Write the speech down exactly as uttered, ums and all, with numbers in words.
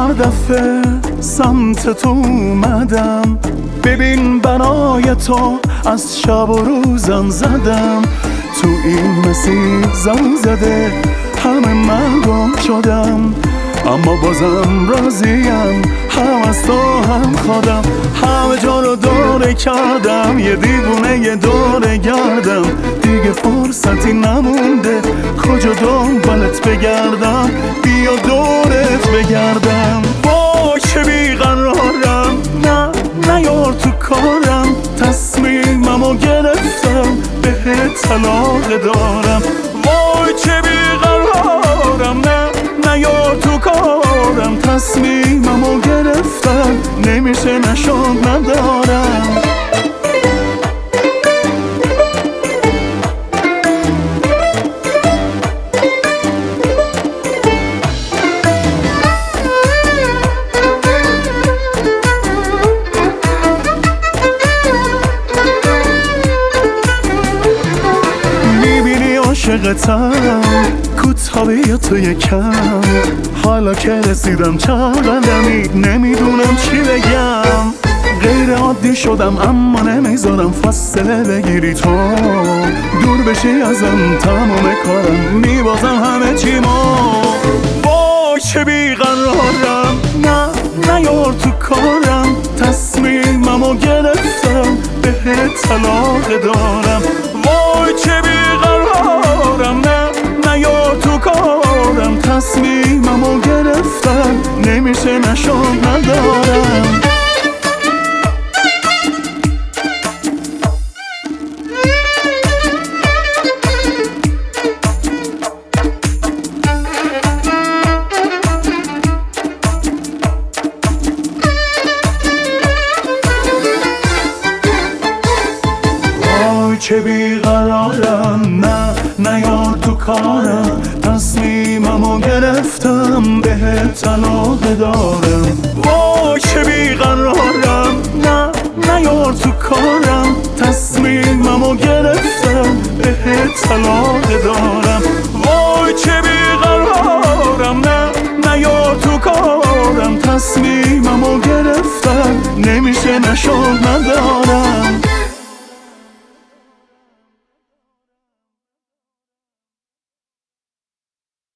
هر دفعه سمت تو اومدم، ببین برای تو از شب و روزم زدم. تو این مسیر زن زده همه من گم شدم، اما بازم راضیم، هم از تو هم خودم. همه جا رو دوره کردم، یه دیوونه یه دوره گردم. دیگه فرصتی نمونده کجا دنبالت بگردم، بیا دورت بگردم. وای چه بیقرارم، نه نیار تو کارم، تصمیممو گرفتم بهت طلاق دارم. وای چه بیقرارم، نه نیار تو کارم، تصمیممو گرفتم نمیشه نشد ندارم. عاشقتم کوتا بیا تو یکم، حالا که رسیدم چند قدمی نمیدونم چی بگم. غیر عادی شدم اما نمیذارم فاصله بگیری تو، دور بشی ازم تمام کارم میبازم همه چیمو. وای چه بیقرارم، نه نیار تو کارم، تصمیممو گرفتم بهت طلاق دارم. وای چه بیقرارم، نه نیار تو کارم، تصمیممو گرفتم نمیشه نشد ندارم. چه بیقرارم، نه نیار تو کارم، تصمیممو گرفتم بهت طلاق دارم. وای چه بیقرارم، نه نیار تو کارم، تصمیممو گرفتم بهت طلاق دارم. وای چه بیقرارم، نه نیار تو کارم، تصمیممو گرفتم نمیشه نشد ندارم.